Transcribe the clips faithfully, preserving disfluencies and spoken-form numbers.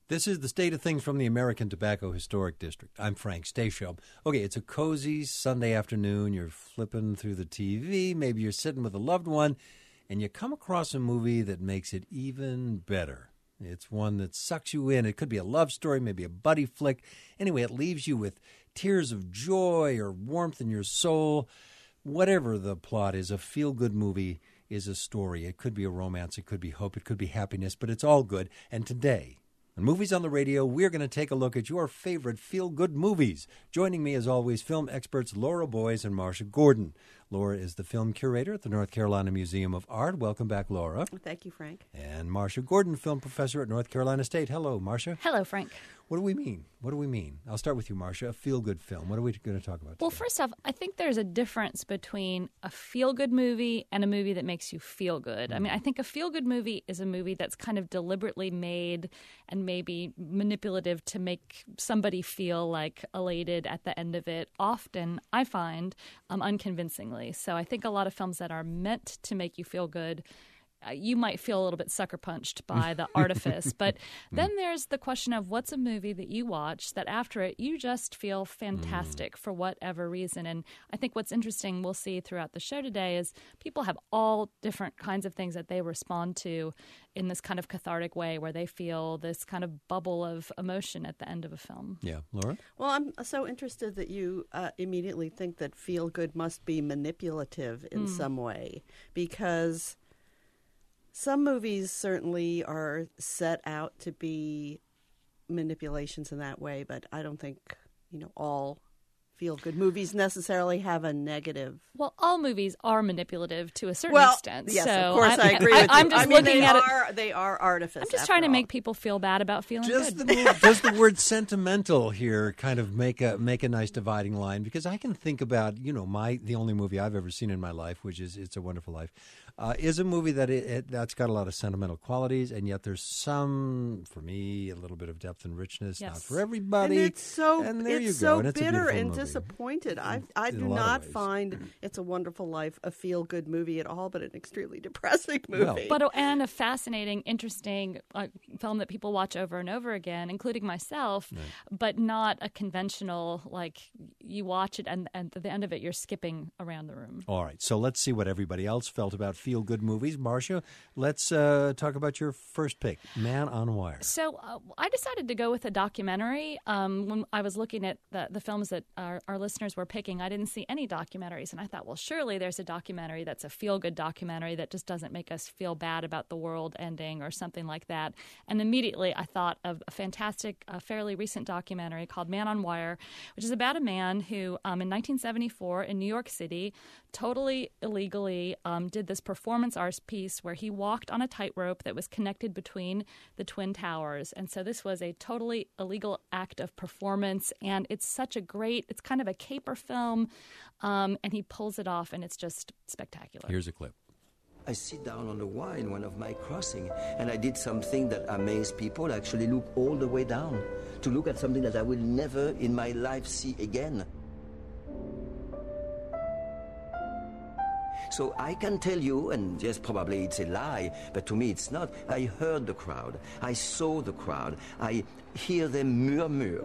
This is the state of things from the American Tobacco Historic District. I'm Frank Stasio. Okay, it's a cozy Sunday afternoon. You're flipping through the T V. Maybe you're sitting with a loved one, and you come across a movie that makes it even better. It's one that sucks you in. It could be a love story, maybe a buddy flick. Anyway, it leaves you with tears of joy or warmth in your soul. Whatever the plot is, a feel-good movie is a story. It could be a romance. It could be hope. It could be happiness, but it's all good. And today, on Movies on the Radio, we're going to take a look at your favorite feel-good movies. Joining me, as always, film experts Laura Boyes and Marcia Gordon. Laura is the film curator at the North Carolina Museum of Art. Welcome back, Laura. Thank you, Frank. And Marcia Gordon, film professor at North Carolina State. Hello, Marcia. Hello, Frank. What do we mean? What do we mean? I'll start with you, Marcia. A feel-good film. What are we going to talk about Well, today? first off, I think there's a difference between a feel-good movie and a movie that makes you feel good. Mm. I mean, I think a feel-good movie is a movie that's kind of deliberately made and maybe manipulative to make somebody feel like elated at the end of it. Often, I find, um, unconvincingly. So I think a lot of films that are meant to make you feel good, Uh, you might feel a little bit sucker punched by the artifice. But then there's the question of what's a movie that you watch that after it you just feel fantastic mm. for whatever reason. And I think what's interesting we'll see throughout the show today is people have all different kinds of things that they respond to in this kind of cathartic way where they feel this kind of bubble of emotion at the end of a film. Yeah. Laura? Well, I'm so interested that you uh, immediately think that feel good must be manipulative in mm. some way, because some movies certainly are set out to be manipulations in that way, but I don't think, you know, all feel-good movies necessarily have a negative. Well, all movies are manipulative to a certain well, extent. Yes, so of course, I'm, I agree I, with I'm you. just I mean, looking they at are, it. They are artifice. I'm just trying to all. make people feel bad about feeling Does good. the, does the word sentimental here kind of make a make a nice dividing line? Because I can think about, you know, my the only movie I've ever seen in my life, which is It's a Wonderful Life, uh, is a movie that it, it that's got a lot of sentimental qualities, and yet there's some, for me, a little bit of depth and richness. Yes. Not for everybody. And it's so and there it's you so go. And it's bitter a and movie. disappointed. I I In do a lot of not ways. find It's a Wonderful Life a feel good movie at all, but an extremely depressing movie. Well, But and a fascinating, interesting uh, film that people watch over and over again, including myself, right. but not a conventional, like, you watch it and, and at the end of it you're skipping around the room. All right, so let's see what everybody else felt about feel-good movies. Marcia, let's uh, talk about your first pick, Man on Wire. So uh, I decided to go with a documentary. Um, when I was looking at the, the films that our, our listeners were picking, I didn't see any documentaries, and I thought, well, surely there's a documentary that's a feel-good documentary that just doesn't make us feel bad about the world ending or something like that. And immediately I thought of a fantastic, uh, fairly recent documentary called Man on Wire, which is about a man who um, in nineteen seventy-four in New York City totally illegally um, did this performance arts piece where he walked on a tightrope that was connected between the Twin Towers. And so this was a totally illegal act of performance, and it's such a great, it's kind of a caper film, um, and he pulls it off, and it's just spectacular. Here's a clip. I sit down on the wire in one of my crossing, and I did something that amazed people. I actually look all the way down to look at something that I will never in my life see again. So I can tell you, and yes, probably it's a lie, but to me it's not. I heard the crowd. I saw the crowd. I hear them murmur.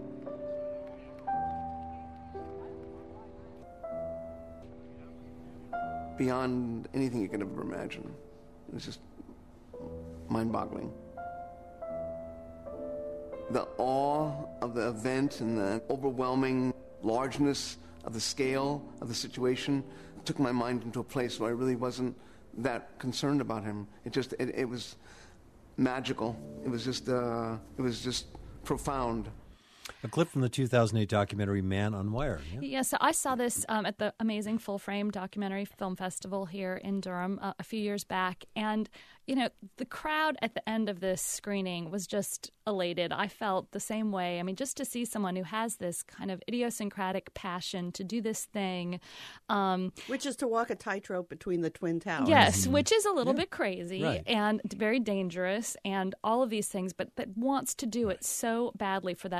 Beyond anything you could ever imagine. It's just mind-boggling. The awe of the event and the overwhelming largeness of the scale of the situation took my mind into a place where I really wasn't that concerned about him. It just, it, it was magical. It was just, uh, it was just profound. A clip from the two thousand eight documentary Man on Wire. Yeah? Yes, yeah, so I saw this um, at the amazing Full Frame Documentary Film Festival here in Durham uh, a few years back. And, you know, the crowd at the end of this screening was just elated. I felt the same way. I mean, just to see someone who has this kind of idiosyncratic passion to do this thing. Um, which is to walk a tightrope between the Twin Towers. Yes, which is a little Yeah. bit crazy Right. and very dangerous and all of these things, but that wants to do it so badly for that, you know,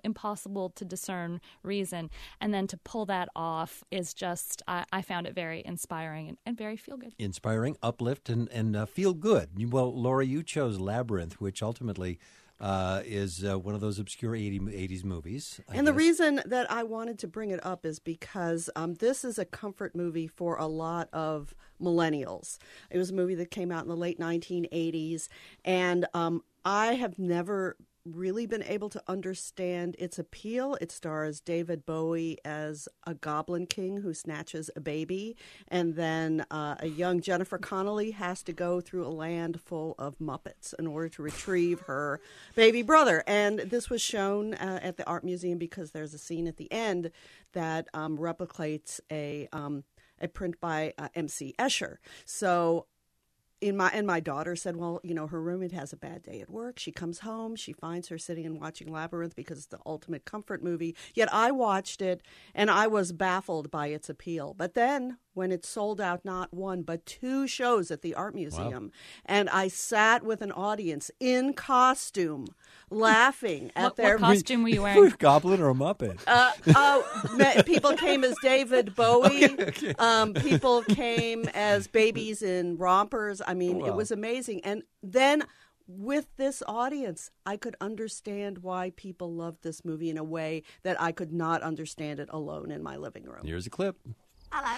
impossible to discern reason. And then to pull that off is just, I, I found it very inspiring and, and very feel good. Inspiring, uplift, and, and uh, feel good. Well, Laura, you chose Labyrinth, which ultimately uh, is uh, one of those obscure eighties movies. I and the guess. reason that I wanted to bring it up is because um, this is a comfort movie for a lot of millennials. It was a movie that came out in the late nineteen eighties, and um, I have never really been able to understand its appeal. It stars David Bowie as a goblin king who snatches a baby, and then uh, a young Jennifer Connelly has to go through a land full of Muppets in order to retrieve her baby brother. And this was shown uh, at the Art Museum because there's a scene at the end that um, replicates a um, a print by uh, M C Escher. So In my and my daughter said, well, you know, her roommate has a bad day at work. She comes home, she finds her sitting and watching Labyrinth because it's the ultimate comfort movie. Yet I watched it and I was baffled by its appeal. But then when it sold out not one but two shows at the Art Museum, wow. and I sat with an audience in costume, laughing at what, their what costume were you wearing? Goblin or a Muppet? Uh, uh, people came as David Bowie. Okay, okay. Um, people came as babies in rompers. I mean, wow. It was amazing. And then with this audience, I could understand why people loved this movie in a way that I could not understand it alone in my living room. Here's a clip. Hello.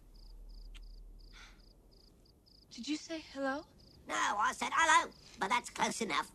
Did you say hello? No, I said hello, but that's close enough.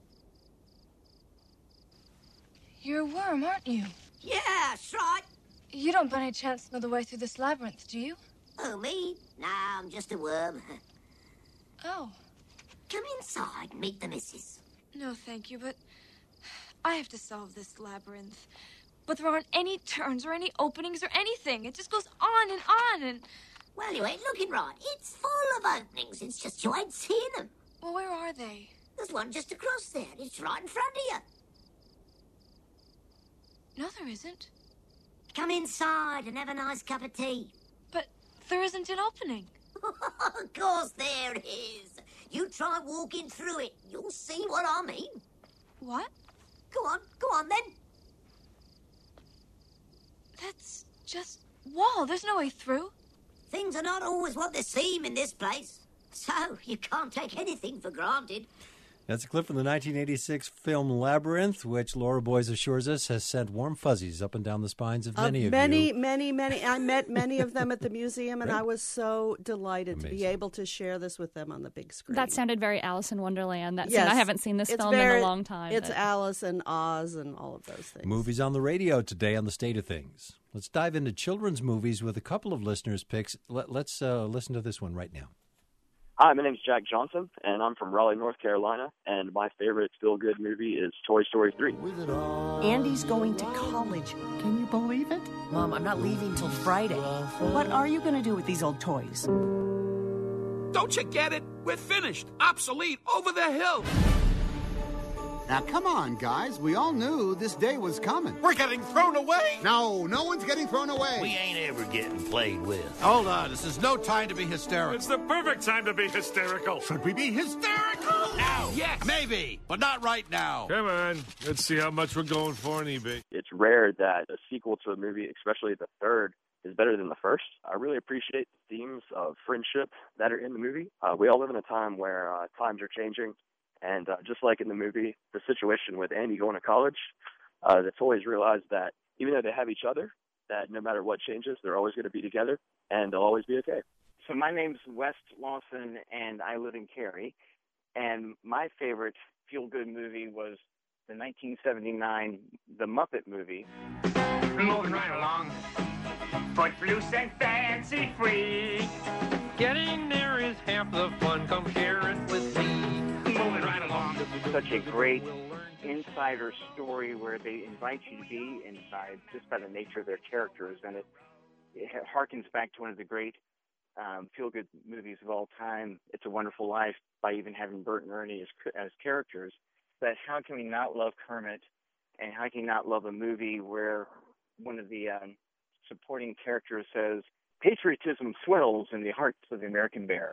You're a worm, aren't you? Yeah, that's right. You don't by any chance know the way through this labyrinth, do you? Oh, me? No, I'm just a worm. Oh. Come inside and meet the missus. No, thank you, but I have to solve this labyrinth. But there aren't any turns or any openings or anything. It just goes on and on and... Well, you ain't looking right. It's full of openings. It's just you ain't seeing them. Well, where are they? There's one just across there. It's right in front of you. No, there isn't. Come inside and have a nice cup of tea. But there isn't an opening. Of course there is. You try walking through it. You'll see what I mean. What? Go on. Go on, then. That's just wall. There's no way through. Things are not always what they seem in this place. So you can't take anything for granted. That's a clip from the nineteen eighty-six film Labyrinth, which Laura Boyes assures us has sent warm fuzzies up and down the spines of many uh, of many, you. Many, many, many. I met many of them at the museum, and right. I was so delighted Amazing. to be able to share this with them on the big screen. That sounded very Alice in Wonderland. That yes. scene. I haven't seen this it's film very, in a long time. It's but... Alice and Oz and all of those things. Movies on the radio today on The State of Things. Let's dive into children's movies with a couple of listeners' picks. Let, let's uh, listen to this one right now. Hi, my name's Jack Johnson, and I'm from Raleigh, North Carolina, and my favorite feel-good movie is Toy Story three. Andy's going to college. Can you believe it? Mom, I'm not leaving till Friday. What are you going to do with these old toys? Don't you get it? We're finished. Obsolete. Over the hill. Now, come on, guys. We all knew this day was coming. We're getting thrown away? No, no one's getting thrown away. We ain't ever getting played with. Hold on. This is no time to be hysterical. It's the perfect time to be hysterical. Should we be hysterical? Now. Yes. Maybe, but not right now. Come on. Let's see how much we're going for on eBay. It's rare that a sequel to a movie, especially the third, is better than the first. I really appreciate the themes of friendship that are in the movie. Uh, we all live in a time where uh, times are changing. And uh, just like in the movie, the situation with Andy going to college, uh, the toys realize that even though they have each other, that no matter what changes, they're always going to be together, and they'll always be okay. So my name's Wes Lawson, and I live in Cary. And my favorite feel-good movie was the nineteen seventy-nine The Muppet Movie. Moving right along, footloose and fancy-free. Getting there is half the fun. Come share it with me. Moving right along. Such a great insider story where they invite you to be inside just by the nature of their characters, and it, it harkens back to one of the great um, feel-good movies of all time, It's a Wonderful Life, by even having Bert and Ernie as, as characters. But how can we not love Kermit, and how can you not love a movie where one of the um, supporting characters says, patriotism swells in the hearts of the American bear.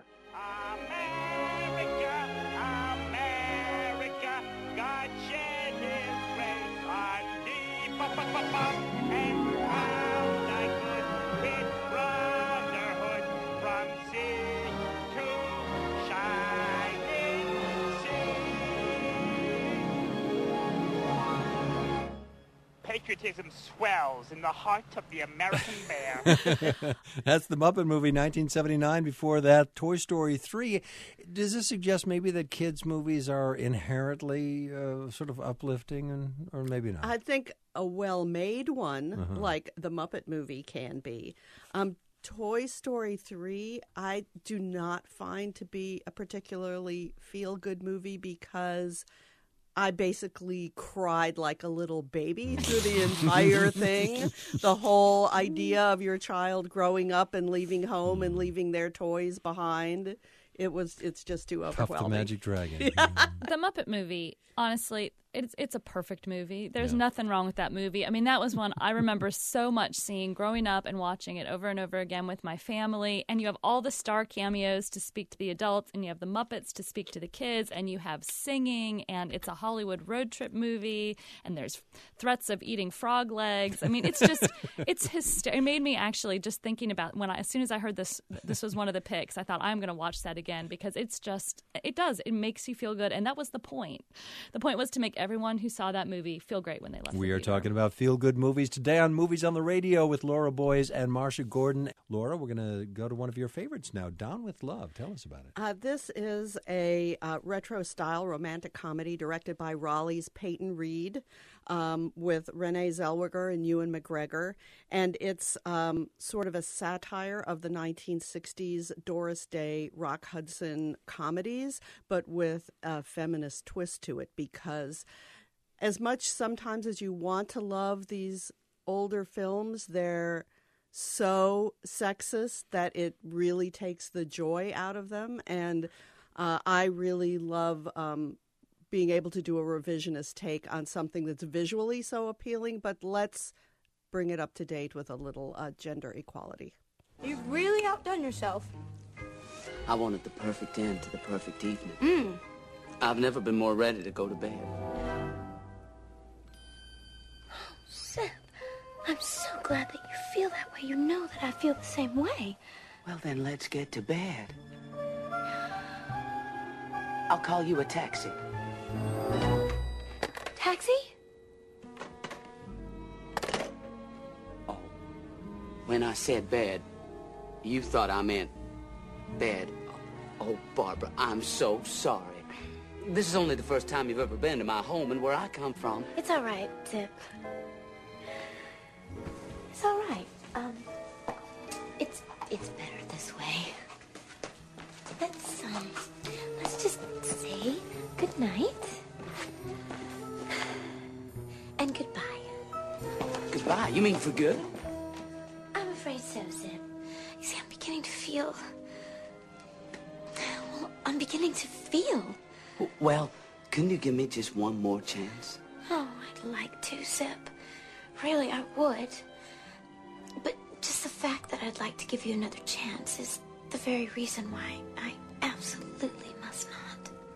patriotism swells in the heart of the American bear. That's the Muppet movie, nineteen seventy-nine. Before that, Toy Story three. Does this suggest maybe that kids' movies are inherently uh, sort of uplifting, and or maybe not? I think a well-made one, Uh-huh. like the Muppet movie can be. Um, Toy Story three, I do not find to be a particularly feel-good movie because I basically cried like a little baby through the entire thing. The whole idea of your child growing up and leaving home and leaving their toys behind. It was. It's just too Puff overwhelming. the Magic Dragon. The Muppet movie, honestly, it's it's a perfect movie. There's Yeah. nothing wrong with that movie. I mean, that was one I remember so much seeing growing up and watching it over and over again with my family. And you have all the star cameos to speak to the adults, and you have the Muppets to speak to the kids, and you have singing, and it's a Hollywood road trip movie, and there's threats of eating frog legs. I mean, it's just, it's hyster- It made me actually just thinking about when I, as soon as I heard this, this was one of the picks, I thought I'm going to watch that again because it's just, it does, it makes you feel good. And that was the point. The point was to make everyone who saw that movie feel great when they left. We the are theater. talking about feel-good movies today on Movies on the Radio with Laura Boyes and Marcia Gordon. Laura, we're going to go to one of your favorites now, Down with Love. Tell us about it. Uh, this is a uh, retro-style romantic comedy directed by Raleigh's Peyton Reed um, with Renee Zellweger and Ewan McGregor. And it's um, sort of a satire of the nineteen sixties Doris Day, Rock Hudson comedies, but with a feminist twist to it because as much sometimes as you want to love these older films, they're so sexist that it really takes the joy out of them. And uh, I really love um, being able to do a revisionist take on something that's visually so appealing, but let's bring it up to date with a little uh, gender equality. You've really outdone yourself. I wanted the perfect end to the perfect evening. Mm. I've never been more ready to go to bed. Seth, I'm so glad that you feel that way. You know that I feel the same way. Well, then let's get to bed. I'll call you a taxi. Taxi? When I said bed, you thought I meant bed. Oh, Barbara, I'm so sorry. This is only the first time you've ever been to my home and where I come from. It's all right, Zip. It's all right. Um, it's it's better this way. Let's um, let's just say good night and goodbye. Goodbye? You mean for good? I'm afraid so, Zip. You see, I'm beginning to feel. Well, I'm beginning to feel. Well, can you give me just one more chance? Oh, I'd like to, Zip. Really, I would. But just the fact that I'd like to give you another chance is the very reason why I absolutely must not.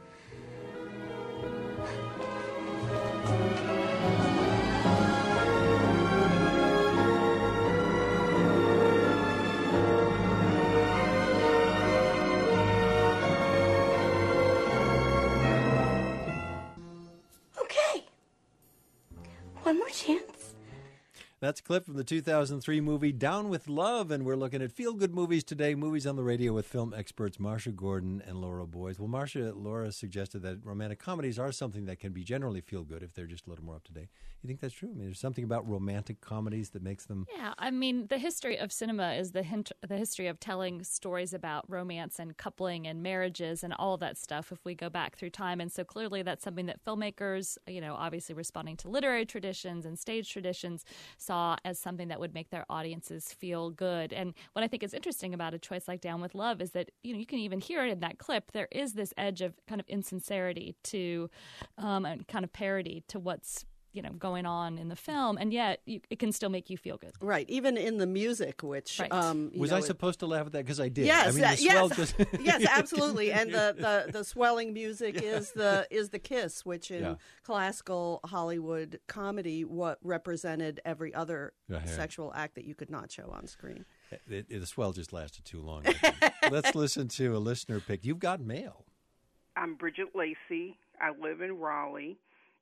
Okay. One more chance. That's a clip from the two thousand three movie Down with Love, and we're looking at feel-good movies today, Movies on the Radio with film experts Marcia Gordon and Laura Boyes. Well, Marcia, Laura suggested that romantic comedies are something that can be generally feel-good if they're just a little more up-to-date. You think that's true? I mean, there's something about romantic comedies that makes them... Yeah, I mean, the history of cinema is the hint- the history of telling stories about romance and coupling and marriages and all of that stuff if we go back through time. And so clearly that's something that filmmakers, you know, obviously responding to literary traditions and stage traditions, saw as something that would make their audiences feel good. And what I think is interesting about a choice like Down with Love is that, you know, you can even hear it in that clip. There is this edge of kind of insincerity to um, and kind of parody to what's, you know, going on in the film, and yet you, it can still make you feel good. Right, even in the music, which Right. um, you Was know, I it- supposed to laugh at that? Because I did. Yes, I mean, uh, the swell yes, just... yes, absolutely. And the, the, the swelling music is the is the kiss, which in Yeah. classical Hollywood comedy what represented every other Yeah, yeah. sexual act that you could not show on screen. It, it, the swell just lasted too long. Let's listen to a listener pick. You've got mail. I'm Bridget Lacey. I live in Raleigh,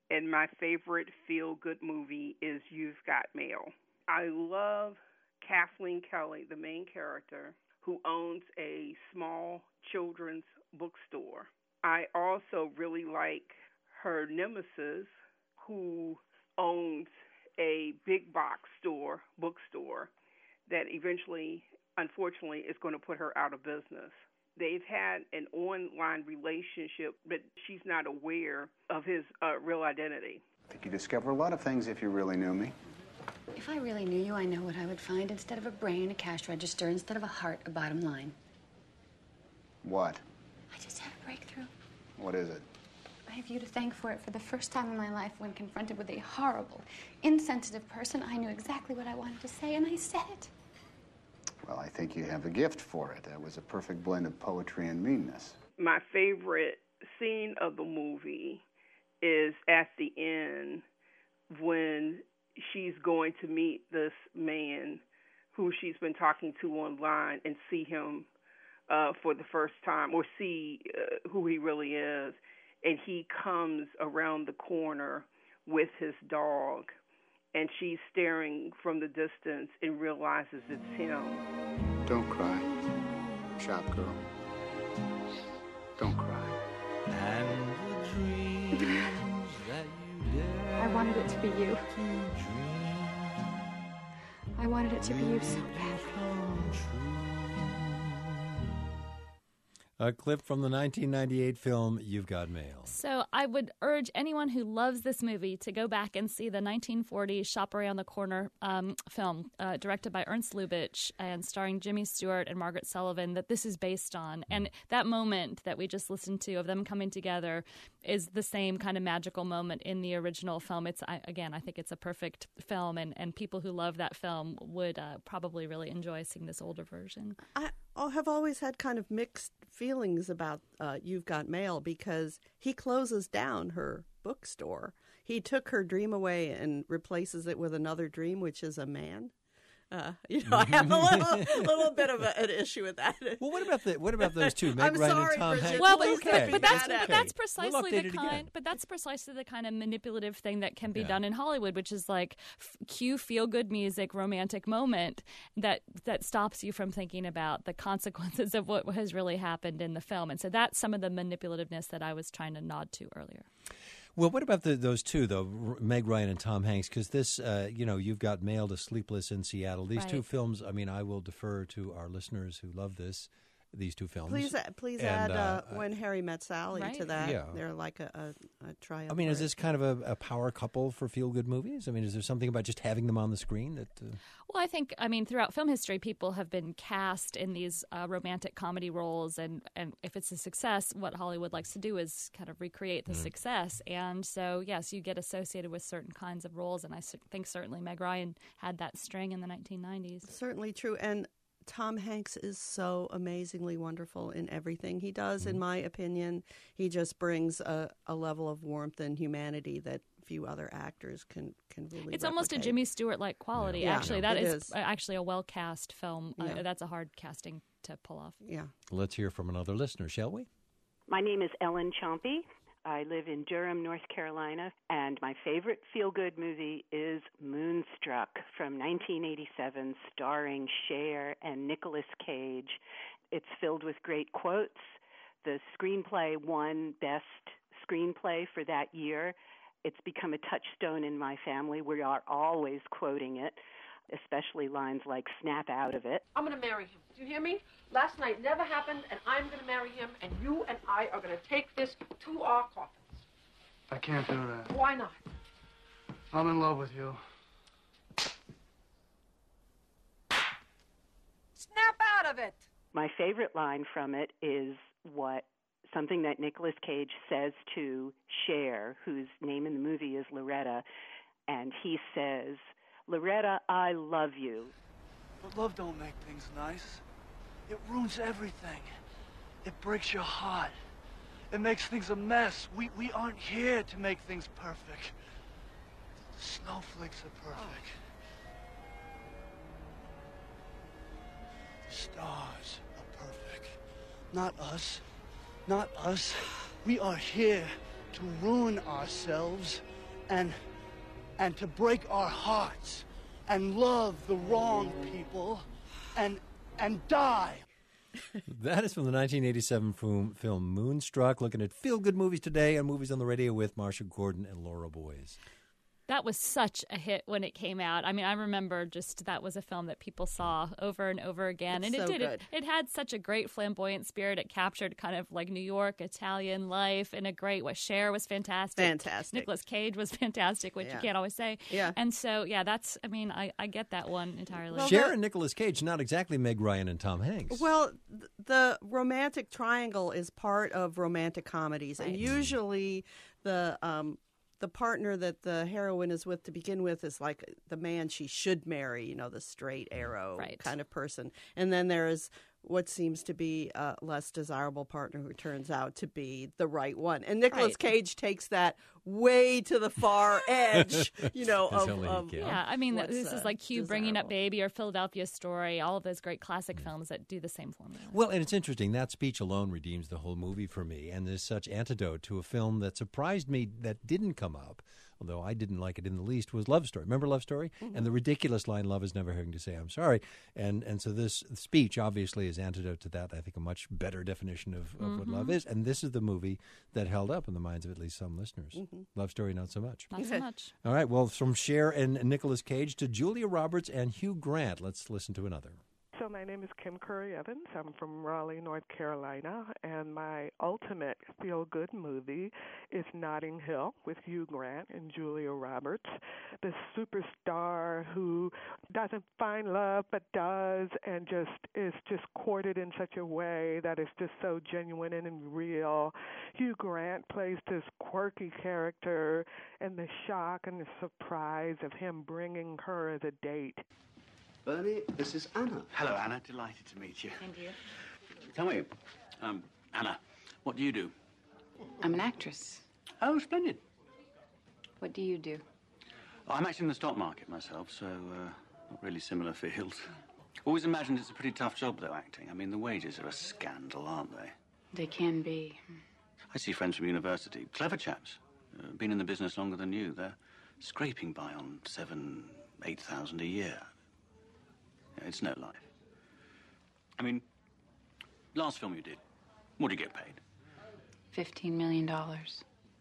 and my favorite feel-good movie is You've Got Mail. I love Kathleen Kelly, the main character, who owns a small children's bookstore. I also really like her nemesis, who owns a big box store, bookstore, that eventually, unfortunately, is going to put her out of business. They've had an online relationship, but she's not aware of his uh, real identity. I think you discover a lot of things if you really knew me. If I really knew you, I know what I would find. Instead of a brain, a cash register. Instead of a heart, a bottom line. What? I just had a breakthrough. What is it? I have you to thank for it. For the first time in my life, when confronted with a horrible, insensitive person, I knew exactly what I wanted to say, and I said it. Well, I think you have a gift for it. That was a perfect blend of poetry and meanness. My favorite scene of the movie is at the end when she's going to meet this man who she's been talking to online and see him uh, for the first time, or see uh, who he really is. And he comes around the corner with his dog, and she's staring from the distance and realizes it's him. Don't cry, shop girl. Don't cry. And the dreams that you dare I wanted it to be you. I wanted it to be you so badly. A clip from the nineteen ninety-eight film You've Got Mail. So I would urge anyone who loves this movie to go back and see the nineteen forties Shop Around the Corner um, film, uh, directed by Ernst Lubitsch and starring Jimmy Stewart and Margaret Sullivan, that this is based on. And that moment that we just listened to of them coming together is the same kind of magical moment in the original film. It's I, again, I think it's a perfect film, and, and people who love that film would uh, probably really enjoy seeing this older version. I have always had kind of mixed feelings about uh, You've Got Mail, because he closes down her bookstore. He took her dream away and replaces it with another dream, which is a man. Uh, you know, I have a little, little bit of a, an issue with that. Well, what about the what about those two, Meg I'm Ryan sorry, and Tom Bridget, Hanks? Well, but, okay. but, but that's okay. but that's We'll precisely update the it kind. again. But that's precisely the kind of manipulative thing that can be Yeah. done in Hollywood, which is like f- cue feel good music, romantic moment that that stops you from thinking about the consequences of what has really happened in the film. And so that's some of the manipulativeness that I was trying to nod to earlier. Well, what about the, those two, though, R- Meg Ryan and Tom Hanks? Because this, uh, you know, You've Got Mail to Sleepless in Seattle. These Right. two films, I mean, I will defer to our listeners who love this, these two films. Please, uh, please And, add uh, uh, When Harry Met Sally Right. to that. Yeah. They're like a, a, a triumvirate. I mean, is this kind of a, a power couple for feel-good movies? I mean, is there something about just having them on the screen that... Uh... Well, I think, I mean, throughout film history, people have been cast in these uh, romantic comedy roles, and, and if it's a success, what Hollywood likes to do is kind of recreate the Mm. success. And so, yes, you get associated with certain kinds of roles, and I s- think certainly Meg Ryan had that string in the nineteen nineties. Certainly true. And Tom Hanks is so amazingly wonderful in everything he does, Mm-hmm. in my opinion. He just brings a, a level of warmth and humanity that few other actors can, can really It's almost a replicate. Jimmy Stewart-like quality, Yeah. actually. Yeah, That it is, is. actually a well-cast film. Uh, Yeah. that's a hard casting to pull off. Yeah. Let's hear from another listener, shall we? My name is Ellen Chompy. I live in Durham, North Carolina, and my favorite feel-good movie is Moonstruck from nineteen eighty-seven, starring Cher and Nicolas Cage. It's filled with great quotes. The screenplay won Best Screenplay for that year. It's become a touchstone in my family. We are always quoting it, especially lines like "snap out of it." I'm going to marry him. Do you hear me? Last night never happened, and I'm going to marry him, and you and I are going to take this to our coffins. I can't do that. Why not? I'm in love with you. Snap out of it! My favorite line from it is what something that Nicolas Cage says to Cher, whose name in the movie is Loretta, and he says, "Loretta, I love you." But love don't make things nice. It ruins everything. It breaks your heart. It makes things a mess. We we aren't here to make things perfect. The snowflakes are perfect. The stars are perfect. Not us. Not us. We are here to ruin ourselves and and to break our hearts and love the wrong people and and die. That is from the nineteen eighty-seven film, film Moonstruck, looking at feel-good movies today on Movies on the Radio with Marsha Gordon and Laura Boyes. That was such a hit when it came out. I mean, I remember just that was a film that people saw over and over again. It's and it so did. good. It, it had such a great flamboyant spirit. It captured kind of like New York, Italian life in a great way. Cher was fantastic. Fantastic. Nicolas Cage was fantastic, which Yeah. you can't always say. Yeah. And so, yeah, that's, I mean, I, I get that one entirely. Well, Cher the- and Nicolas Cage, not exactly Meg Ryan and Tom Hanks. Well, th- the romantic triangle is part of romantic comedies, and usually the um, the partner that the heroine is with to begin with is like the man she should marry, you know, the straight arrow Right. kind of person. And then there's what seems to be a less desirable partner who turns out to be the right one. And Nicolas Right. Cage takes that way to the far edge, you know, That's of, only he of can. Yeah, I mean, what's, this is uh, like Q Bringing Up desirable. Baby or Philadelphia Story, all of those great classic films that do the same formula. Well, and it's interesting. That speech alone redeems the whole movie for me, and is such antidote to a film that surprised me that didn't come up, although I didn't like it in the least, was Love Story. Remember Love Story? Mm-hmm. And the ridiculous line, love is never having to say I'm sorry. And and so this speech obviously is antidote to that. I think a much better definition of, of Mm-hmm. what love is. And this is the movie that held up in the minds of at least some listeners. Mm-hmm. Love Story, not so much. Not so much. All right, well, from Cher and Nicolas Cage to Julia Roberts and Hugh Grant, let's listen to another. So my name is Kim Curry Evans. I'm from Raleigh, North Carolina, and my ultimate feel-good movie is Notting Hill with Hugh Grant and Julia Roberts, the superstar who doesn't find love but does, and just is just courted in such a way that is just so genuine and real. Hugh Grant plays this quirky character, and the shock and the surprise of him bringing her as a date. Bernie, this is Anna. Hello, Anna. Delighted to meet you. And you? Tell me, um, Anna, what do you do? I'm an actress. Oh, splendid. What do you do? Oh, I'm actually in the stock market myself, so uh, not really similar fields. Always imagined it's a pretty tough job, though, acting. I mean, the wages are a scandal, aren't they? They can be. I see friends from university, clever chaps, uh, been in the business longer than you. They're scraping by on seven, eight thousand a year. Yeah, it's no life. I mean, last film you did, what did you get paid? Fifteen million dollars.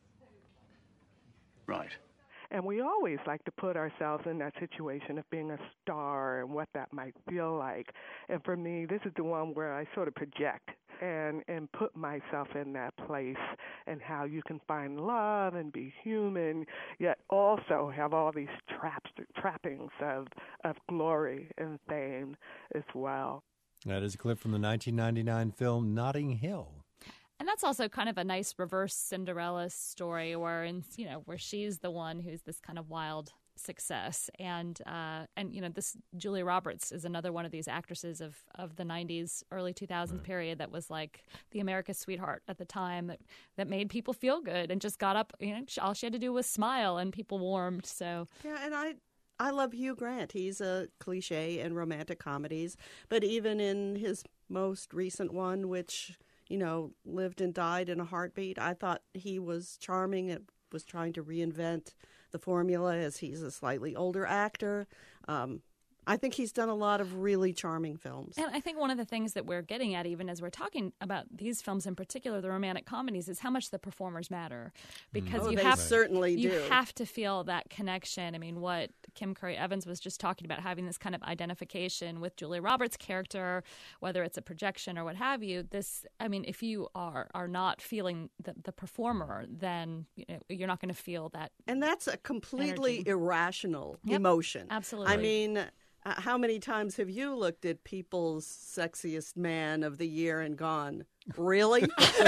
Right. And we always like to put ourselves in that situation of being a star and what that might feel like. And for me, this is the one where I sort of project and, and put myself in that place, and how you can find love and be human, yet also have all these traps, trappings of, of glory and fame as well. That is a clip from the nineteen ninety-nine film Notting Hill. And that's also kind of a nice reverse Cinderella story, where, in, you know, where she's the one who's this kind of wild success, and uh, and you know, this Julia Roberts is another one of these actresses of, of the nineties, early two thousands right. period that was like the America's sweetheart at the time, that that made people feel good and just got up. You know, all she had to do was smile, and people warmed. So yeah, and I. I love Hugh Grant. He's a cliche in romantic comedies, but even in his most recent one, which, you know, lived and died in a heartbeat, I thought he was charming. It was trying to reinvent the formula, as he's a slightly older actor. Um, I think he's done a lot of really charming films. And I think one of the things that we're getting at, even as we're talking about these films in particular, the romantic comedies, is how much the performers matter. Because oh, you they have certainly you do. have to feel that connection. I mean, what Kim Curry Evans was just talking about, having this kind of identification with Julia Roberts' character, whether it's a projection or what have you. This, I mean, if you are are not feeling the, the performer, then you know, you're not going to feel that. And that's a completely energy. irrational Yep, emotion. absolutely. I mean, uh, how many times have you looked at People's Sexiest Man of the Year and gone, really?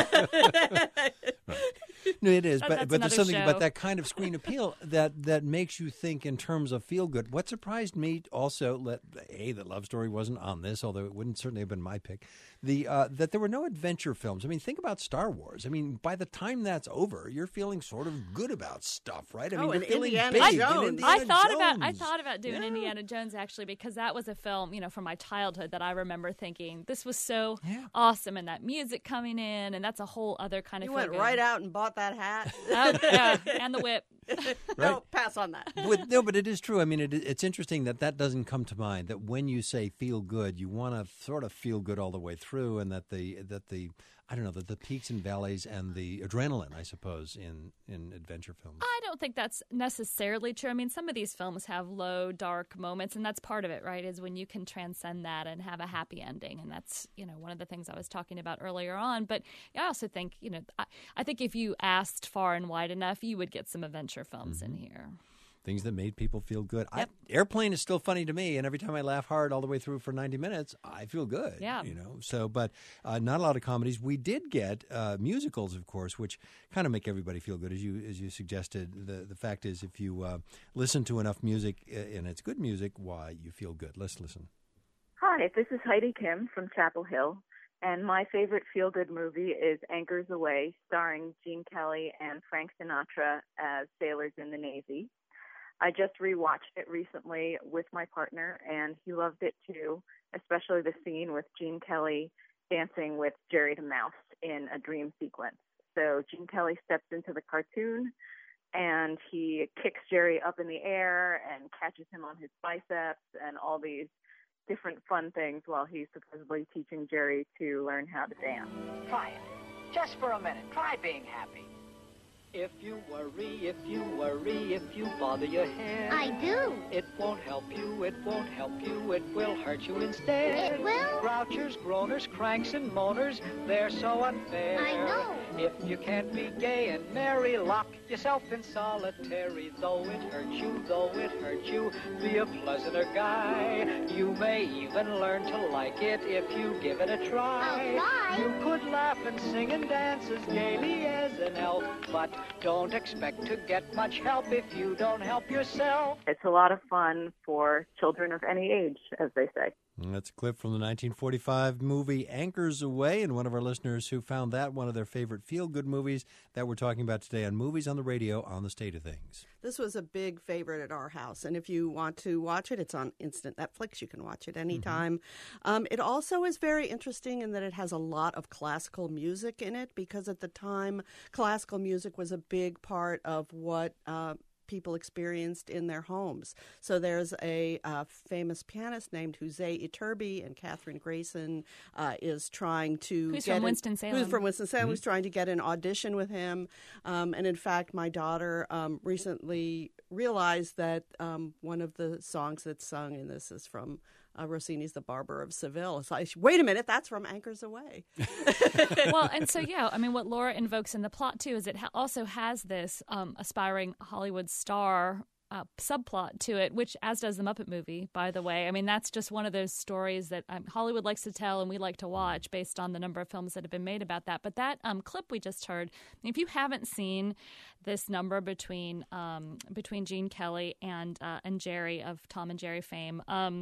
No, it is, That- but that's but there's another something show. about that kind of screen appeal that that makes you think in terms of feel good. What surprised me also, let a that Love Story wasn't on this, although it wouldn't certainly have been my pick. The uh, that there were no adventure films. I mean, think about Star Wars. I mean, by the time that's over, you're feeling sort of good about stuff, right? I mean, Oh, you're and feeling Indiana big in Jones. Indiana I thought about I Jones. thought about doing Yeah. Indiana Jones, actually, because that was a film, you know, from my childhood that I remember thinking this was so Yeah. awesome, and that music coming in, and that's a whole other kind of You went feel-good. right out and bought that hat. Oh, yeah, and the whip. No, pass on that. With, no, but it is true. I mean, it, it's interesting that that doesn't come to mind, that when you say feel good, you want to sort of feel good all the way through, and that the, that the I don't know, that the peaks and valleys and the adrenaline, I suppose, in, in adventure films. I don't think that's necessarily true. I mean, some of these films have low, dark moments, and that's part of it, right, is when you can transcend that and have a happy ending. And that's, you know, one of the things I was talking about earlier on. But I also think, you know, I, I think if you asked far and wide enough, you would get some adventure films mm-hmm. in here. Things that made people feel good. Yep. I, Airplane is still funny to me, and every time I laugh hard all the way through for ninety minutes, I feel good. Yeah. You know. So, but uh, not a lot of comedies. We did get uh, musicals, of course, which kind of make everybody feel good, as you as you suggested. The the fact is, if you uh, listen to enough music and it's good music, why you feel good. Let's listen. Hi, this is Heidi Kim from Chapel Hill, and my favorite feel-good movie is Anchors Aweigh, starring Gene Kelly and Frank Sinatra as sailors in the Navy. I just rewatched it recently with my partner, and he loved it too, especially the scene with Gene Kelly dancing with Jerry the Mouse in a dream sequence. So Gene Kelly steps into the cartoon, and he kicks Jerry up in the air and catches him on his biceps and all these different fun things while he's supposedly teaching Jerry to learn how to dance. Try it. Just for a minute. Try being happy. If you worry, if you worry, if you bother your head, I do. It won't help you, it won't help you, it will hurt you instead. It will? Grouchers, groaners, cranks, and moaners, they're so unfair. I know. If you can't be gay and merry, lock yourself in solitary. Though it hurts you, though it hurts you, be a pleasanter guy. You may even learn to like it if you give it a try. I'll try. You could laugh and sing and dance as gaily as an elf, but don't expect to get much help if you don't help yourself. It's a lot of fun for children of any age, as they say. And that's a clip from the nineteen forty-five movie Anchors Aweigh, and one of our listeners who found that one of their favorite feel-good movies that we're talking about today on Movies on the Radio on The State of Things. This was a big favorite at our house, and if you want to watch it, it's on instant Netflix. You can watch it anytime. Mm-hmm. Um, it also is very interesting in that it has a lot of classical music in it, because at the time, classical music was a big part of what uh, people experienced in their homes. So there's a uh, famous pianist named Jose Iturbi, and Catherine Grayson uh, is trying to who's get from an, Winston-Salem. Who's from Winston-Salem, Mm-hmm. who's trying to get an audition with him. Um, and in fact, my daughter um, recently realized that um, one of the songs that's sung in this is from Uh, Rossini's The Barber of Seville. It's like, wait a minute, that's from Anchors Aweigh. Well, and so, yeah, I mean, what Laura invokes in the plot, too, is it ha- also has this um, aspiring Hollywood star uh, subplot to it, which, as does the Muppet movie, by the way. I mean, that's just one of those stories that um, Hollywood likes to tell and we like to watch based on the number of films that have been made about that. But that um, clip we just heard, if you haven't seen this number between um, between Gene Kelly and uh, and Jerry of Tom and Jerry fame, um,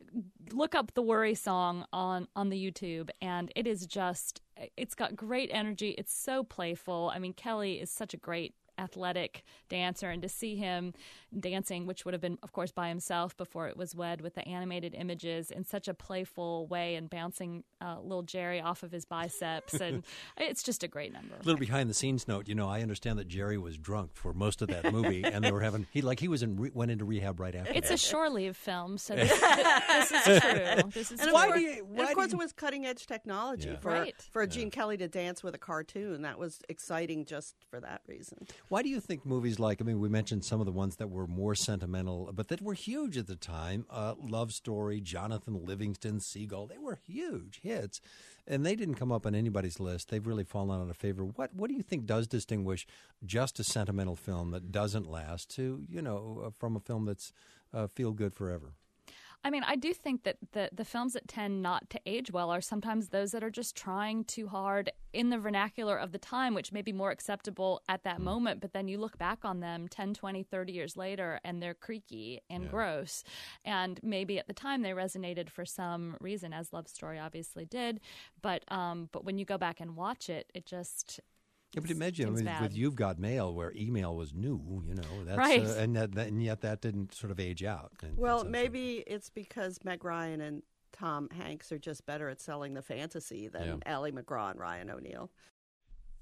look up the Worry song on, on the YouTube, and it is just, it's got great energy. It's so playful. I mean, Kelly is such a great athletic dancer, and to see him dancing, which would have been, of course, by himself before it was wed with the animated images, in such a playful way, and bouncing uh, little Jerry off of his biceps, and it's just a great number. A little behind the scenes note, you know, I understand that Jerry was drunk for most of that movie, and they were having he like he was in re, went into rehab right after. It's that. a shore leave film, so this, this is true. This is and true. of course, and of course it was cutting edge technology Yeah. for Right. for Gene Kelly to dance with a cartoon. That was exciting just for that reason. Why do you think movies like, I mean, we mentioned some of the ones that were more sentimental, but that were huge at the time, uh, Love Story, Jonathan Livingston, Seagull, they were huge hits, and they didn't come up on anybody's list. They've really fallen out of favor. What what do you think does distinguish just a sentimental film that doesn't last to, you know, uh, from a film that's uh, feel good forever? I mean, I do think that the, the films that tend not to age well are sometimes those that are just trying too hard in the vernacular of the time, which may be more acceptable at that moment. But then you look back on them ten, twenty, thirty years later, and they're creaky and yeah. gross. And maybe at the time they resonated for some reason, as Love Story obviously did. But um, but when you go back and watch it, it just... Yeah, but imagine with, with You've Got Mail, where email was new, you know, that's, right. uh, and, that, that, and yet that didn't sort of age out. In, well, in maybe it's because Meg Ryan and Tom Hanks are just better at selling the fantasy than yeah. Ally McGraw and Ryan O'Neal.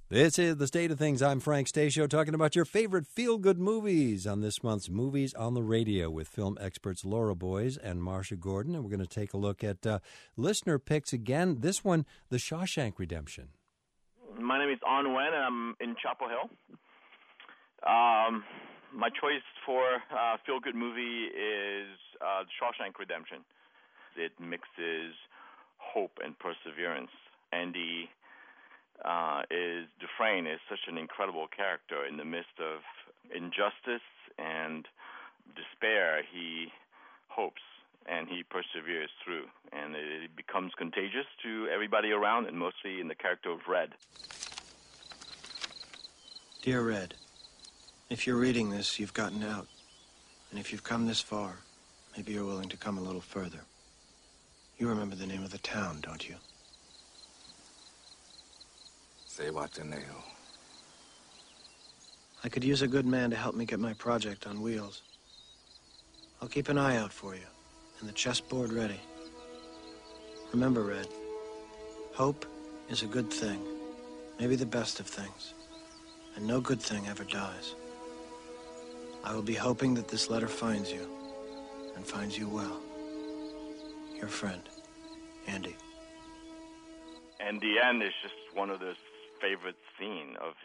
This is The State of Things. I'm Frank Stasio, talking about your favorite feel-good movies on this month's Movies on the Radio with film experts Laura Boyes and Marcia Gordon. And we're going to take a look at uh, listener picks again. This one, The Shawshank Redemption. My name is An Wen, and I'm in Chapel Hill. Um, my choice for uh, feel-good movie is uh, The Shawshank Redemption. It mixes hope and perseverance. Andy uh, is Dufresne is such an incredible character. In the midst of injustice and despair, he hopes and he perseveres through, and it becomes contagious to everybody around, and mostly in the character of Red. Dear Red, if you're reading this, you've gotten out. And if you've come this far, maybe you're willing to come a little further. You remember the name of the town, don't you? Zihuatanejo. I could use a good man to help me get my project on wheels. I'll keep an eye out for you, and the chessboard ready. Remember, Red, hope is a good thing, maybe the best of things, and no good thing ever dies. I will be hoping that this letter finds you, and finds you well. Your friend, Andy. And the end is just one of those favorite scene of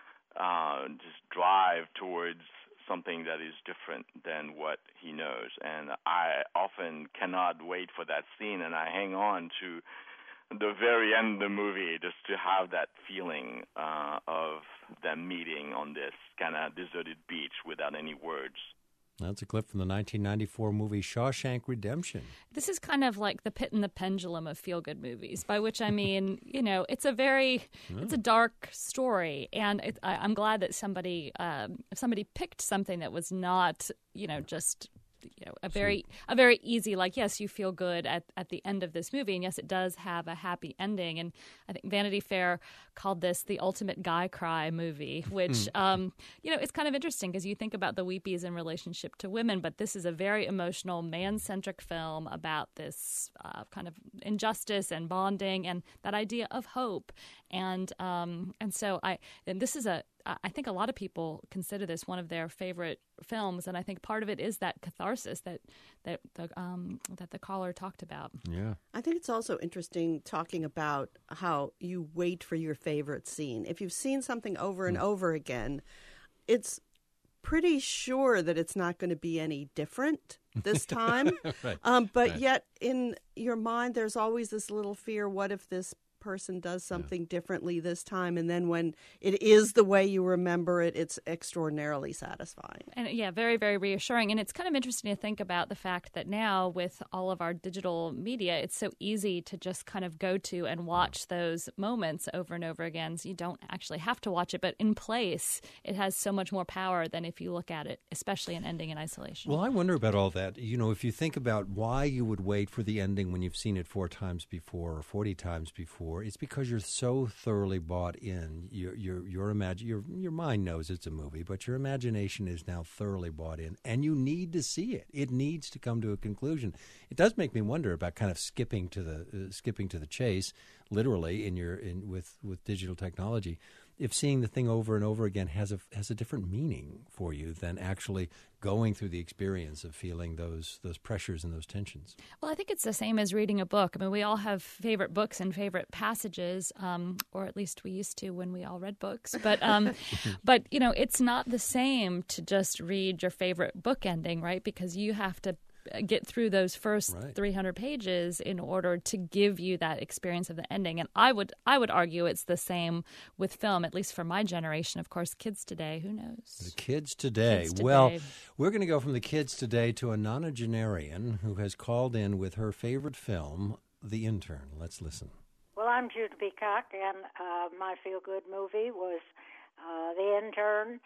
uh, just drive towards something that is different than what he knows. And I often cannot wait for that scene, and I hang on to the very end of the movie just to have that feeling uh, of them meeting on this kind of deserted beach without any words. That's a clip from the nineteen ninety-four movie Shawshank Redemption. This is kind of like the Pit and the Pendulum of feel-good movies, by which I mean, you know, it's a very, oh. it's a dark story, and it, I, I'm glad that somebody, um, somebody picked something that was not, you know, just, you know, a very, a very easy, like, yes, you feel good at, at the end of this movie, and yes, it does have a happy ending, and I think Vanity Fair called this the ultimate guy cry movie, which, um, you know, it's kind of interesting because you think about the Weepies in relationship to women, but this is a very emotional, man-centric film about this uh, kind of injustice and bonding and that idea of hope, and um, and so I, and this is a, I think a lot of people consider this one of their favorite films, and I think part of it is that catharsis that that the um, that the caller talked about. Yeah, I think it's also interesting talking about how you wait for your favorite scene. If you've seen something over and over again, it's pretty sure that it's not going to be any different this time. right. um, but right. yet in your mind, there's always this little fear: what if this person does something yeah. differently this time, and then when it is the way you remember it, it's extraordinarily satisfying. And yeah, very, very reassuring. And it's kind of interesting to think about the fact that now with all of our digital media, it's so easy to just kind of go to and watch those moments over and over again. So you don't actually have to watch it, but in place, it has so much more power than if you look at it, especially an ending in isolation. Well, I wonder about all that. You know, if you think about why you would wait for the ending when you've seen it four times before or forty times before, it's because you're so thoroughly bought in. Your your your imagine your your mind knows it's a movie, but your imagination is now thoroughly bought in, and you need to see it. It needs to come to a conclusion. It does make me wonder about kind of skipping to the uh, skipping to the chase, literally in your in with with digital technology. If seeing the thing over and over again has a has a different meaning for you than actually going through the experience of feeling those those pressures and those tensions. Well, I think it's the same as reading a book. I mean, we all have favorite books and favorite passages, um, or at least we used to when we all read books. But um, but you know, it's not the same to just read your favorite book ending, right? Because you have to get through those first right. three hundred pages in order to give you that experience of the ending. And I would I would argue it's the same with film, at least for my generation. Of course, kids today, who knows? The kids today. Kids today. Well, we're going to go from the kids today to a nonagenarian who has called in with her favorite film, The Intern. Let's listen. Well, I'm Judy Peacock, and uh, my feel-good movie was uh, The Intern.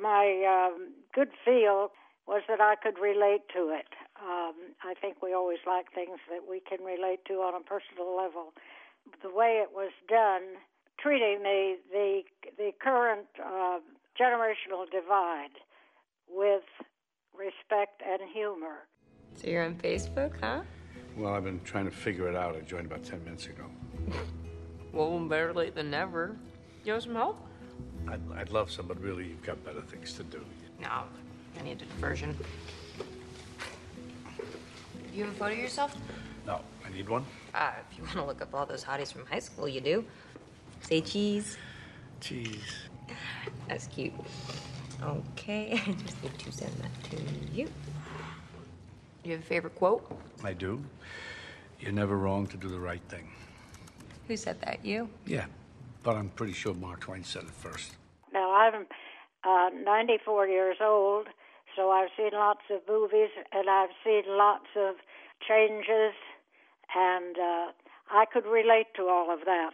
My um, good feel was that I could relate to it. Um, I think we always like things that we can relate to on a personal level. The way it was done, treating the the, the current uh, generational divide with respect and humor. So you're on Facebook, huh? Well, I've been trying to figure it out. I joined about ten minutes ago. Well, better late than never. You want some help? I'd, I'd love some, but really, you've got better things to do. No, I need a diversion. You have a photo of yourself? No, I need one. Uh, if you want to look up all those hotties from high school, you do. Say cheese. Cheese. That's cute. Okay, I just need to send that to you. You have a favorite quote? I do. You're never wrong to do the right thing. Who said that? You? Yeah, but I'm pretty sure Mark Twain said it first. Now, I'm uh, ninety-four years old, so I've seen lots of movies, and I've seen lots of changes, and uh, I could relate to all of that.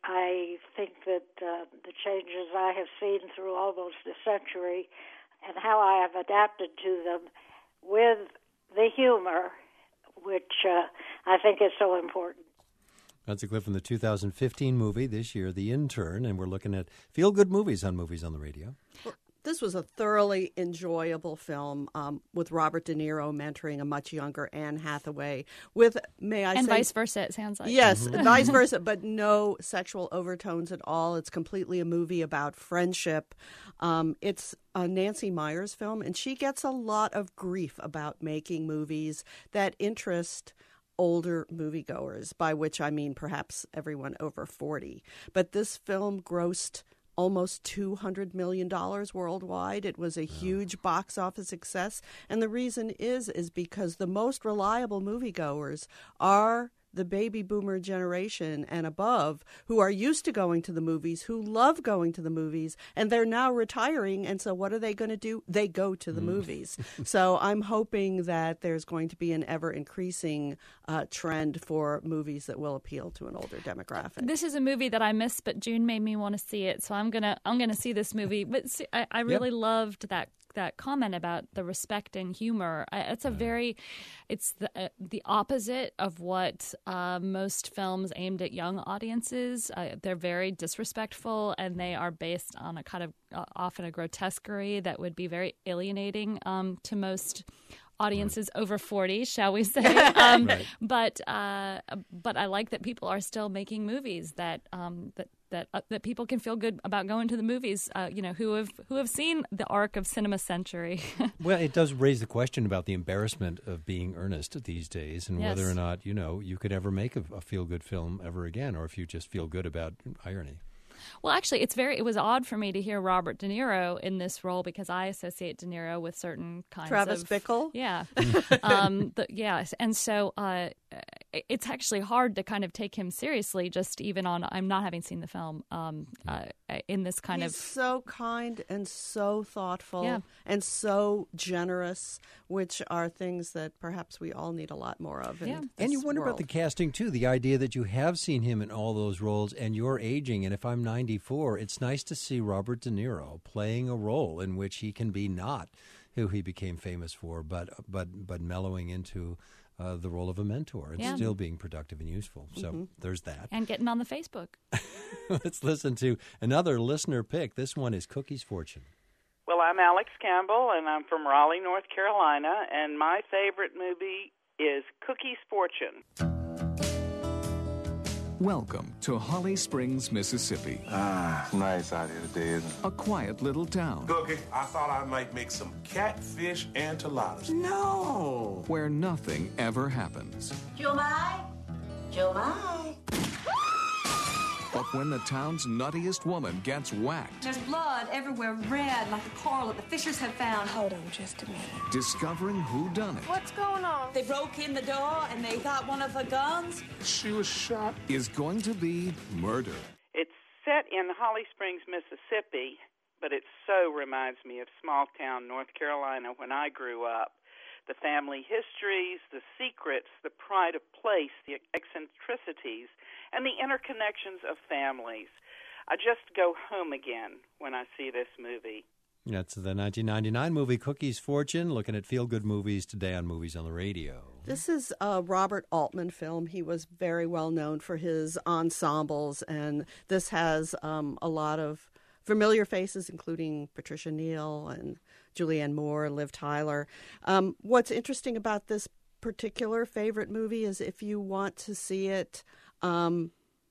I think that uh, the changes I have seen through almost a century and how I have adapted to them with the humor, which uh, I think is so important. That's a clip from the two thousand fifteen movie this year, The Intern, and we're looking at feel-good movies on Movies on the Radio. This was a thoroughly enjoyable film um, with Robert De Niro mentoring a much younger Anne Hathaway with, may I and say... vice versa, it sounds like. Yes, Mm-hmm. vice versa, but no sexual overtones at all. It's completely a movie about friendship. Um, it's a Nancy Meyers film, and she gets a lot of grief about making movies that interest older moviegoers, by which I mean perhaps everyone over forty. But this film grossed almost two hundred million dollars worldwide. It was a huge box office success. And the reason is, is because the most reliable moviegoers are the baby boomer generation and above, who are used to going to the movies, who love going to the movies, and they're now retiring. And so what are they going to do? They go to the mm. movies. So I'm hoping that there's going to be an ever-increasing uh, trend for movies that will appeal to an older demographic. This is a movie that I missed, but June made me want to see it, so I'm gonna I'm gonna see this movie. But see, I, I really yep. loved that that comment about the respect and humor. It's a very, it's the uh, the opposite of what uh, most films aimed at young audiences. Uh, they're very disrespectful, and they are based on a kind of uh, often a grotesquerie that would be very alienating um, to most audiences right. over forty, shall we say? Um, right. But uh, but I like that people are still making movies that um, that that uh, that people can feel good about going to the movies. Uh, you know, who have who have seen the arc of Cinema Century. Well, it does raise the question about the embarrassment of being earnest these days, and yes. whether or not you know you could ever make a, a feel good film ever again, or if you just feel good about irony. Well, actually, it's very. It was odd for me to hear Robert De Niro in this role because I associate De Niro with certain kinds Travis of Travis Bickle. Yeah, um, the, yes, and so uh, it's actually hard to kind of take him seriously. Just even on, I'm not having seen the film. Um, uh, in this kind He's of so kind and so thoughtful yeah. and so generous, which are things that perhaps we all need a lot more of. In yeah. this and you wonder world. about the casting too. The idea that you have seen him in all those roles, and you're aging. And if I'm ninety-four, it's nice to see Robert De Niro playing a role in which he can be not who he became famous for, but but but mellowing into uh, the role of a mentor and yeah. still being productive and useful. So mm-hmm. there's that. And getting on the Facebook. Let's listen to another listener pick. This one is Cookie's Fortune. Well, I'm Alex Campbell, and I'm from Raleigh, North Carolina, and my favorite movie is Cookie's Fortune. Welcome to Holly Springs, Mississippi. Ah, nice out here today, isn't it? A quiet little town. Cookie, I thought I might make some catfish enchiladas. No! Where nothing ever happens. Jumai? Jumai? But when the town's nuttiest woman gets whacked... There's blood everywhere, red, like the coral that the fishers have found. Hold on just a minute. Discovering who done it... What's going on? They broke in the door and they got one of her guns. She was shot. ...is going to be murder. It's set in Holly Springs, Mississippi, but it so reminds me of small-town North Carolina when I grew up. The family histories, the secrets, the pride of place, the eccentricities, and the interconnections of families. I just go home again when I see this movie. That's the nineteen ninety-nine movie Cookie's Fortune, looking at feel-good movies today on Movies on the Radio. This is a Robert Altman film. He was very well known for his ensembles, and this has um, a lot of familiar faces, including Patricia Neal and Julianne Moore, Liv Tyler. Um, what's interesting about this particular favorite movie is if you want to see it um,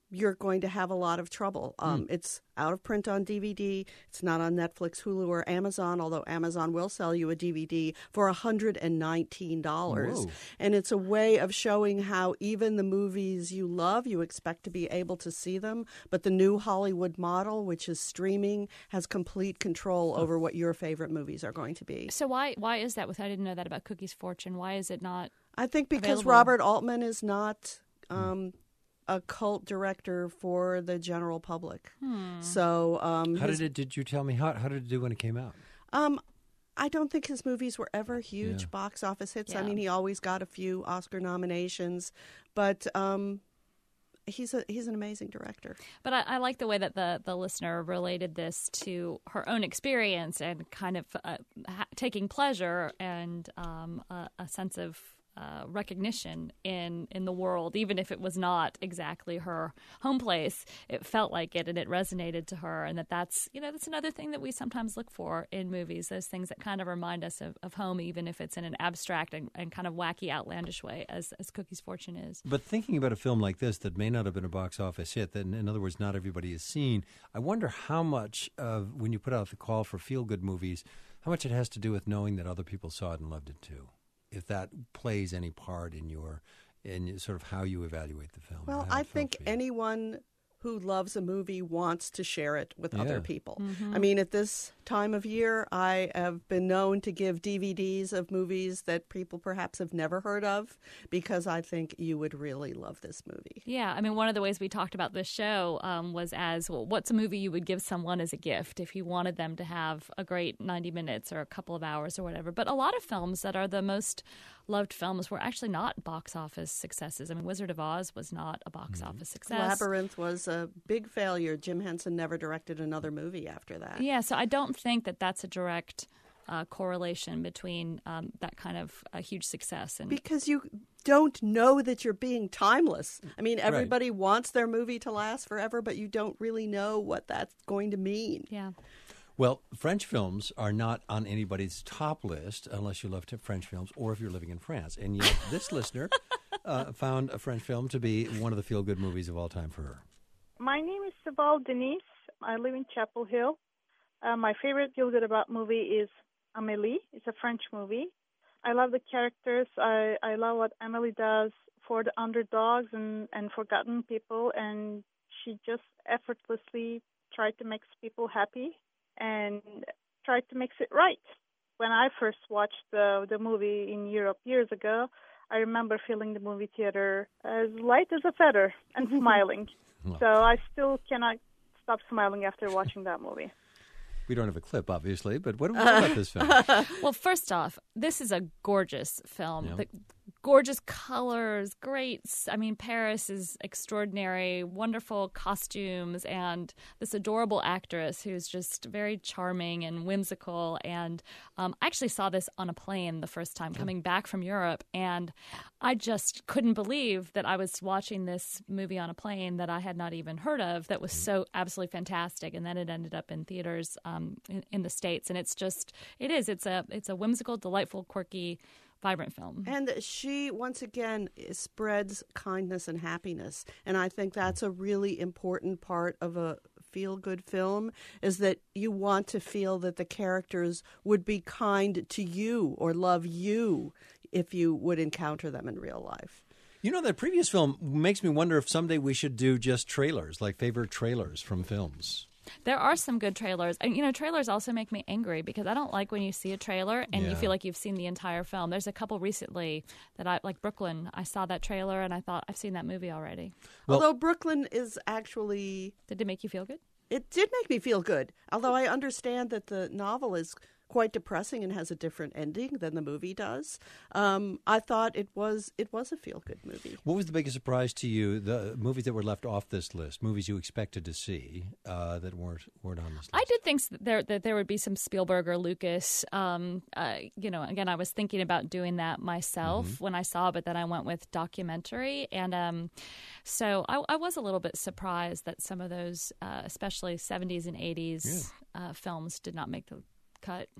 you're going to have a lot of trouble. Um, Mm. It's out of print on D V D. It's not on Netflix, Hulu, or Amazon, although Amazon will sell you a D V D for one hundred nineteen dollars. Whoa. And it's a way of showing how even the movies you love, you expect to be able to see them. But the new Hollywood model, which is streaming, has complete control over what your favorite movies are going to be. So why why is that? With I didn't know that about Cookie's Fortune. Why is it not? I think because available? Robert Altman is not um, a cult director for the general public. Hmm. So um, How his- did it? Did you tell me how? How did it do when it came out? Um, I don't think his movies were ever huge Yeah. box office hits. I Yeah. mean, he always got a few Oscar nominations, but um, he's a he's an amazing director. But I, I like the way that the, the listener related this to her own experience and kind of uh, ha- taking pleasure and um, a, a sense of uh, recognition in, in the world, even if it was not exactly her home place. It felt like it, and it resonated to her. And that that's, you know, that's another thing that we sometimes look for in movies, those things that kind of remind us of, of home, even if it's in an abstract and, and kind of wacky, outlandish way, as, as Cookie's Fortune is. But thinking about a film like this that may not have been a box office hit, that in other words, not everybody has seen, I wonder how much of, when you put out the call for feel-good movies, how much it has to do with knowing that other people saw it and loved it too. If that plays any part in your, in sort of how you evaluate the film. Well, how I it felt think for you. anyone who loves a movie wants to share it with Yeah. other people. Mhm. I mean, at this time of year, I have been known to give D V Ds of movies that people perhaps have never heard of because I think you would really love this movie. Yeah, I mean, one of the ways we talked about this show um, was as, well, what's a movie you would give someone as a gift if you wanted them to have a great ninety minutes or a couple of hours or whatever. But a lot of films that are the most loved films were actually not box office successes. I mean, Wizard of Oz was not a box Mm-hmm. office success. Labyrinth was a big failure. Jim Henson never directed another movie after that. Yeah, so I don't think that that's a direct uh, correlation between um, that kind of a huge success and Because you don't know that you're being timeless. I mean, everybody wants their movie to last forever, but you don't really know what that's going to mean. Yeah. Well, French films are not on anybody's top list unless you love to French films or if you're living in France. And yet this listener uh, found a French film to be one of the feel-good movies of all time for her. My name is Saval Denise. I live in Chapel Hill. Uh, my favorite feel-good about movie is Amélie. It's a French movie. I love the characters. I, I love what Amélie does for the underdogs and, and forgotten people, and she just effortlessly tried to make people happy and tried to make it right. When I first watched the, the movie in Europe years ago, I remember feeling the movie theater as light as a feather and smiling. So I still cannot stop smiling after watching that movie. We don't have a clip, obviously, but what, what about this film? Well, first off, this is a gorgeous film. Yeah. The gorgeous colors, great. I mean, Paris is extraordinary, wonderful costumes, and this adorable actress who's just very charming and whimsical. And um, I actually saw this on a plane the first time coming back from Europe, and I just couldn't believe that I was watching this movie on a plane that I had not even heard of that was so absolutely fantastic. And then it ended up in theaters um, in, in the States. And it's just, it is, it's a, it's a whimsical, delightful, quirky, vibrant film. And she, once again, spreads kindness and happiness. And I think that's a really important part of a feel-good film, is that you want to feel that the characters would be kind to you or love you if you would encounter them in real life. You know, that previous film makes me wonder if someday we should do just trailers, like favorite trailers from films. There are some good trailers. And, you know, trailers also make me angry because I don't like when you see a trailer and Yeah. you feel like you've seen the entire film. There's a couple recently that I, like Brooklyn, I saw that trailer and I thought, I've seen that movie already. Although Brooklyn is actually... Did it make you feel good? It did make me feel good. Although I understand that the novel is quite depressing and has a different ending than the movie does. Um, I thought it was it was a feel-good movie. What was the biggest surprise to you? The movies that were left off this list, movies you expected to see uh, that weren't weren't on this list. I did think that there that there would be some Spielberg or Lucas. Um, uh, you know, again, I was thinking about doing that myself Mm-hmm. when I saw, but then I went with documentary, and um, so I, I was a little bit surprised that some of those, uh, especially seventies and eighties uh, films, did not make the cut.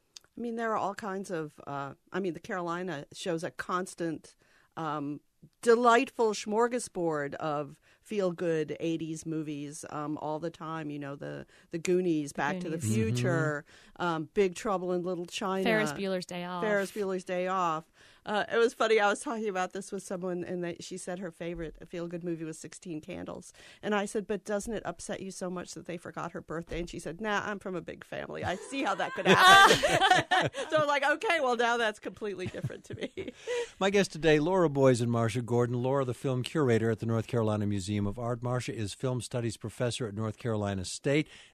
I mean, there are all kinds of, uh, I mean, the Carolina shows a constant, um, delightful smorgasbord of feel-good eighties movies um, all the time. You know, the, the Goonies, the Back Goonies. to the Future, mm-hmm. um, Big Trouble in Little China. Ferris Bueller's Day Off. Ferris Bueller's Day Off. Uh, it was funny. I was talking about this with someone, and they, she said her favorite feel-good movie was sixteen Candles. And I said, but doesn't it upset you so much that they forgot her birthday? And she said, nah, I'm from a big family. I see how that could happen. So I'm like, okay, well, now that's completely different to me. My guest today, Laura Boys and Marcia Gordon. Laura, the film curator at the North Carolina Museum of Art. Marcia is film studies professor at North Carolina State.